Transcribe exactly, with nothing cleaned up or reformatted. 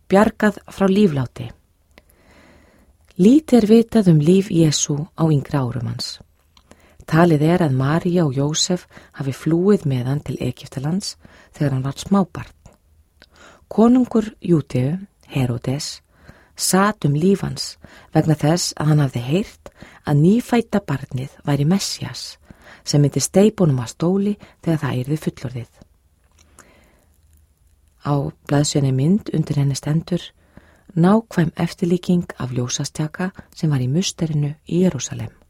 bjargað frá lífláti. Lítið er vitað um líf Jesú á yngri árum hans. Talið er að María og Jósef hafi flúið með hann til Egyptalands þegar hann var smábarn. Konungur Júdeu, Heródes, sat um líf hans vegna þess að hann hafði heyrt að nýfædda barnið væri Messías sem myndi steypunum að stóli þegar það yrði fullorðið. Á blaðsjönni mynd undir henni stendur nákvæm eftirlíking af ljósastjaka sem var í musterinu í Jerúsalem.